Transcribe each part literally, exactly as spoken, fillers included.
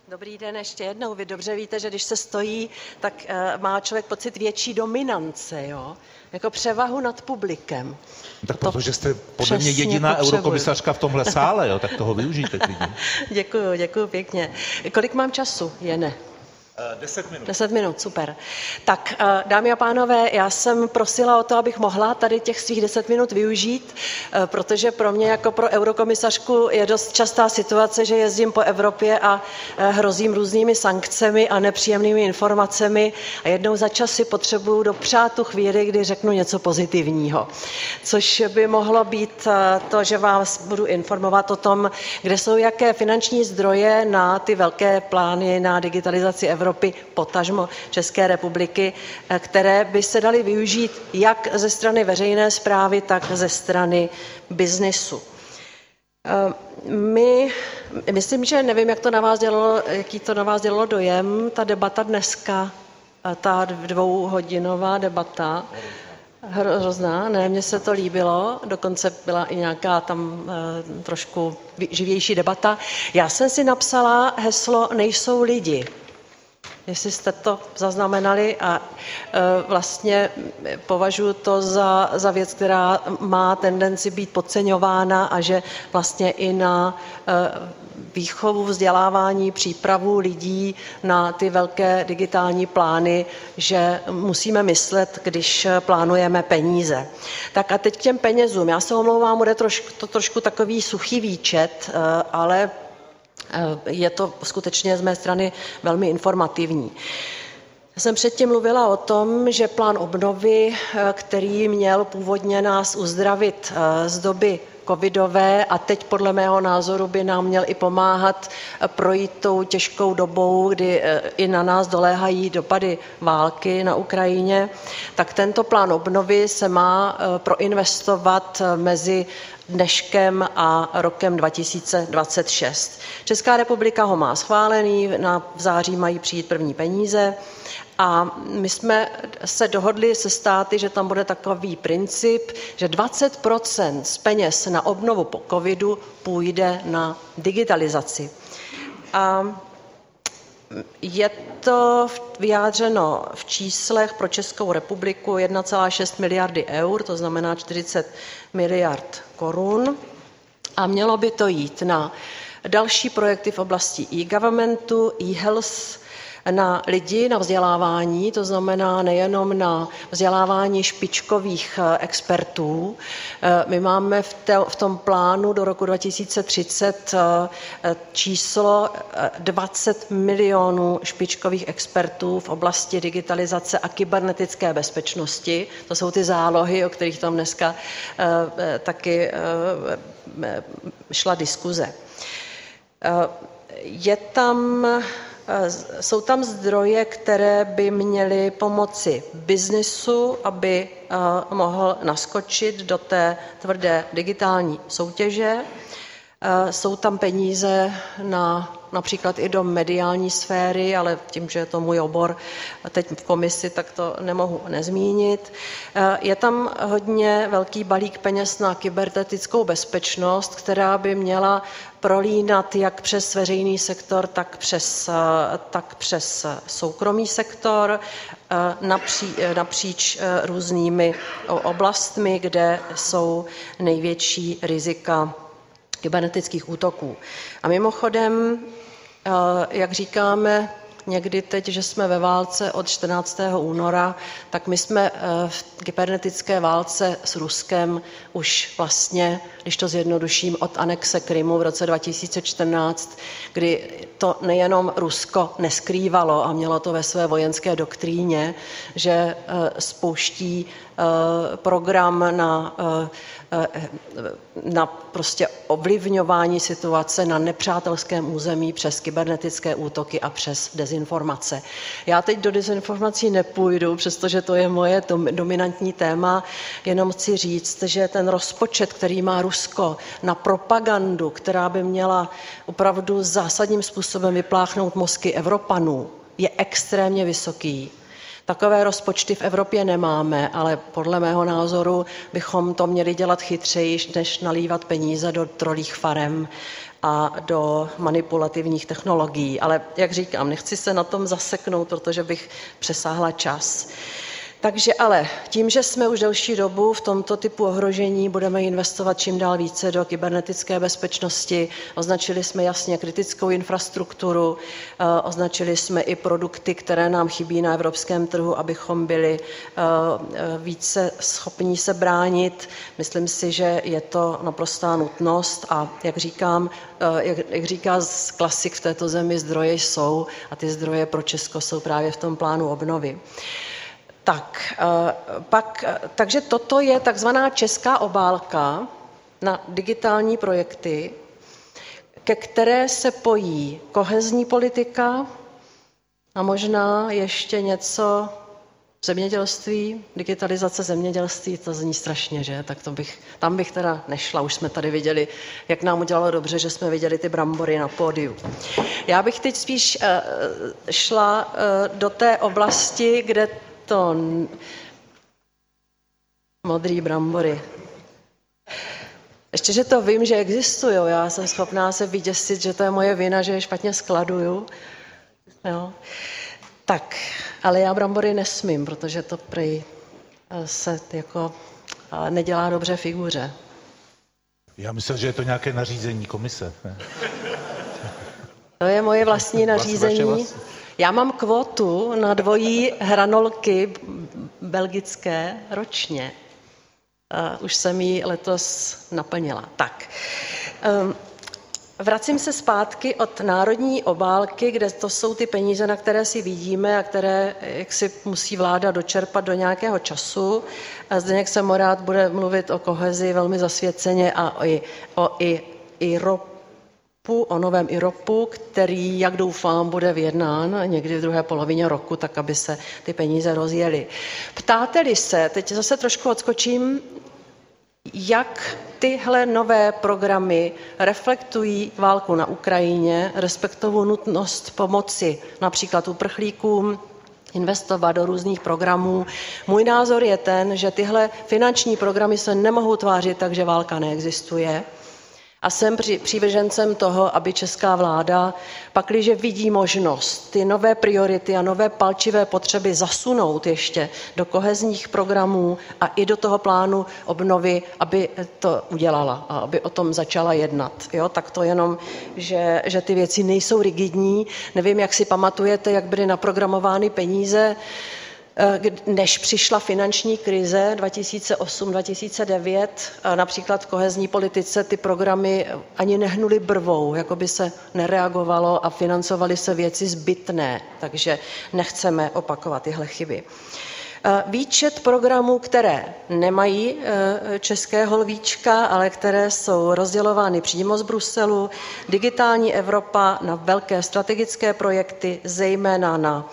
Dobrý den ještě jednou. Vy dobře víte, že když se stojí, tak uh, má člověk pocit větší dominance, jo? Jako převahu nad publikem. Tak protože jste podle mě jediná potřebuji. Eurokomisařka v tomhle sále, jo? Tak toho využijte klidně. Děkuju, děkuju pěkně. Kolik mám času, Jene? Deset minut. Deset minut, super. Tak, dámy a pánové, já jsem prosila o to, abych mohla tady těch svých deset minut využít, protože pro mě jako pro eurokomisařku je dost častá situace, že jezdím po Evropě a hrozím různými sankcemi a nepříjemnými informacemi a jednou za čas si potřebuju dopřát tu chvíli, kdy řeknu něco pozitivního. Což by mohlo být to, že vás budu informovat o tom, kde jsou jaké finanční zdroje na ty velké plány na digitalizaci Evropy, Evropy, potažmo České republiky, které by se daly využít jak ze strany veřejné správy, tak ze strany biznesu. My, myslím, že nevím, jak to na vás dělalo, jaký to na vás dělalo dojem, ta debata dneska, ta dvouhodinová debata, hrozná, ne, mně se to líbilo, dokonce byla i nějaká tam e, trošku živější debata. Já jsem si napsala heslo Nejsou lidi. Jestli jste to zaznamenali a e, vlastně považuji to za, za věc, která má tendenci být podceňována a že vlastně i na e, výchovu, vzdělávání, přípravu lidí na ty velké digitální plány, že musíme myslet, když plánujeme peníze. Tak a teď k těm penězům. Já se omlouvám, bude trošku, to trošku takový suchý výčet, e, ale je to skutečně z mé strany velmi informativní. Já jsem předtím mluvila o tom, že plán obnovy, který měl původně nás uzdravit z doby covidové a teď podle mého názoru by nám měl i pomáhat projít tou těžkou dobou, kdy i na nás doléhají dopady války na Ukrajině, tak tento plán obnovy se má proinvestovat mezi dneškem a rokem dva tisíce dvacet šest. Česká republika ho má schválený, na v září mají přijít první peníze a my jsme se dohodli se státy, že tam bude takový princip, že dvacet procent z peněz na obnovu po covidu půjde na digitalizaci. A je to vyjádřeno v číslech pro Českou republiku jedna celá šest miliardy eur, to znamená čtyřicet miliard korun. A mělo by to jít na další projekty v oblasti e-governmentu, e-health, na lidi, na vzdělávání, to znamená nejenom na vzdělávání špičkových expertů. My máme v, te, v tom plánu do roku dva tisíce třicet číslo dvacet milionů špičkových expertů v oblasti digitalizace a kybernetické bezpečnosti. To jsou ty zálohy, o kterých tam dneska taky šla diskuze. Je tam Jsou tam zdroje, které by měly pomoci biznisu, aby uh, mohl naskočit do té tvrdé digitální soutěže. Uh, jsou tam peníze na například i do mediální sféry, ale tím, že je to můj obor teď v komisi, tak to nemohu nezmínit. Je tam hodně velký balík peněz na kybernetickou bezpečnost, která by měla prolínat jak přes veřejný sektor, tak přes, tak přes soukromý sektor, napří, napříč různými oblastmi, kde jsou největší rizika kybernetických útoků. A mimochodem, jak říkáme někdy teď, že jsme ve válce od čtrnáctého února, tak my jsme v kybernetické válce s Ruskem už vlastně, když to zjednoduším, od anexe Krymu v roce dva tisíce čtrnáct, kdy to nejenom Rusko neskrývalo a mělo to ve své vojenské doktríně, že spouští program na, na prostě ovlivňování situace na nepřátelském území přes kybernetické útoky a přes dezinformace. Já teď do dezinformací nepůjdu, přestože to je moje dominantní téma, jenom chci říct, že ten rozpočet, který má Rusko na propagandu, která by měla opravdu zásadním způsobem vypláchnout mozky Evropanů, je extrémně vysoký. Takové rozpočty v Evropě nemáme, ale podle mého názoru bychom to měli dělat chytřeji, než nalívat peníze do trolích farem a do manipulativních technologií. Ale jak říkám, nechci se na tom zaseknout, protože bych přesáhla čas. Takže ale tím, že jsme už delší dobu v tomto typu ohrožení, budeme investovat čím dál více do kybernetické bezpečnosti. Označili jsme jasně kritickou infrastrukturu, označili jsme i produkty, které nám chybí na evropském trhu, abychom byli více schopní se bránit. Myslím si, že je to naprostá nutnost a jak říkám, jak, jak říká klasik v této zemi, zdroje jsou a ty zdroje pro Česko jsou právě v tom plánu obnovy. Tak, pak, takže toto je takzvaná česká obálka na digitální projekty, ke které se pojí kohezní politika a možná ještě něco zemědělství, digitalizace zemědělství, to zní strašně, že? Tak to bych, tam bych teda nešla, už jsme tady viděli, jak nám udělalo dobře, že jsme viděli ty brambory na pódiu. Já bych teď spíš šla do té oblasti, kde to modrý brambory. Ještě, že to vím, že existují. Já jsem schopná se vyděsit, že to je moje vina, že je špatně skladuju. Jo. Tak, ale já brambory nesmím, protože to prej se jako nedělá dobře figuře. Já myslím, že je to nějaké nařízení komise. Ne? To je moje vlastní nařízení. Já mám kvotu na dvojí hranolky belgické ročně. Uh, už jsem ji letos naplnila. Tak, um, vracím se zpátky od národní obálky, kde to jsou ty peníze, na které si vidíme a které jak si musí vláda dočerpat do nějakého času. A Zdeněk Semorád bude mluvit o kohezi velmi zasvěceně a o, i, o i, i ropu, o novém I R O P U, který, jak doufám, bude vyjednán někdy v druhé polovině roku, tak aby se ty peníze rozjely. Ptáte-li se, teď zase trošku odskočím, jak tyhle nové programy reflektují válku na Ukrajině, respektive nutnost pomoci například uprchlíkům, investovat do různých programů. Můj názor je ten, že tyhle finanční programy se nemohou tvářit tak, že válka neexistuje. A jsem přívržencem toho, aby česká vláda, pakliže vidí možnost ty nové priority a nové palčivé potřeby zasunout ještě do kohezních programů a i do toho plánu obnovy, aby to udělala a aby o tom začala jednat. Jo? Tak to jenom, že, že ty věci nejsou rigidní. Nevím, jak si pamatujete, jak byly naprogramovány peníze, než přišla finanční krize dva tisíce osm dva tisíce devět, například v kohezní politice ty programy ani nehnuly brvou, jako by se nereagovalo a financovaly se věci zbytné, takže nechceme opakovat tyhle chyby. Výčet programů, které nemají českého lvíčka, ale které jsou rozdělovány přímo z Bruselu, Digitální Evropa na velké strategické projekty, zejména na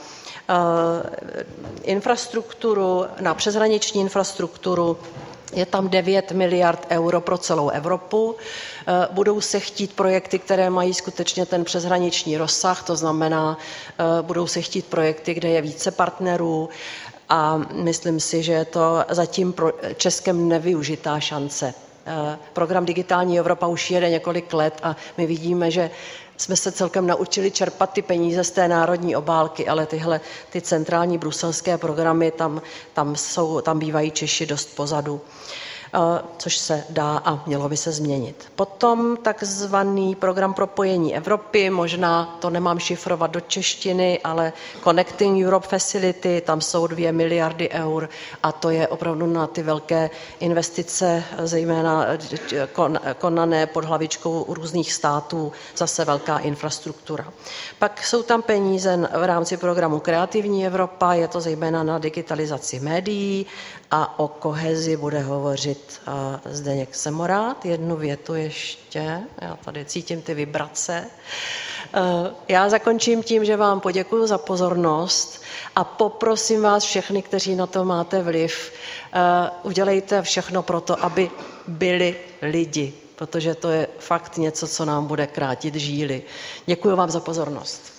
infrastrukturu, na přeshraniční infrastrukturu. Je tam devět miliard euro pro celou Evropu. Budou se chtít projekty, které mají skutečně ten přeshraniční rozsah, to znamená, budou se chtít projekty, kde je více partnerů a myslím si, že je to zatím pro Českem nevyužitá šance. Program Digitální Evropa už jede několik let a my vidíme, že jsme se celkem naučili čerpat ty peníze z té národní obálky, ale tyhle ty centrální bruselské programy, tam, tam, jsou, tam bývají Češi dost pozadu, což se dá a mělo by se změnit. Potom takzvaný program propojení Evropy, možná to nemám šifrovat do češtiny, ale Connecting Europe Facility, tam jsou dvě miliardy eur a to je opravdu na ty velké investice, zejména konané pod hlavičkou různých států, zase velká infrastruktura. Pak jsou tam peníze v rámci programu Kreativní Evropa, je to zejména na digitalizaci médií a o kohezi bude hovořit Zdeněk Semorád. Jednu větu ještě, já tady cítím ty vibrace. Já zakončím tím, že vám poděkuji za pozornost a poprosím vás všechny, kteří na to máte vliv, udělejte všechno pro to, aby byli lidi, protože to je fakt něco, co nám bude krátit žíly. Děkuji vám za pozornost.